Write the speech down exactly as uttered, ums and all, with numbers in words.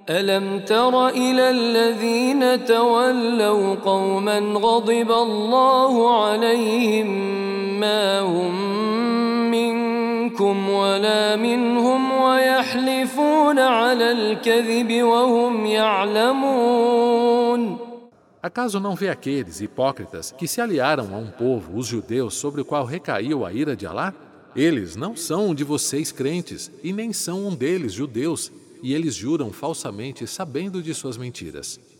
ألم تر إلى الذين تولوا قوما غضب الله عليهم ما هم منكم ولا منهم ويحلفون على الكذب وهم يعلمون. Acaso não vê aqueles hipócritas que se aliaram a um povo, os judeus, sobre o qual recaiu a ira de Alá? Eles não são um de vocês crentes, e nem são um deles judeus, e eles juram falsamente sabendo de suas mentiras.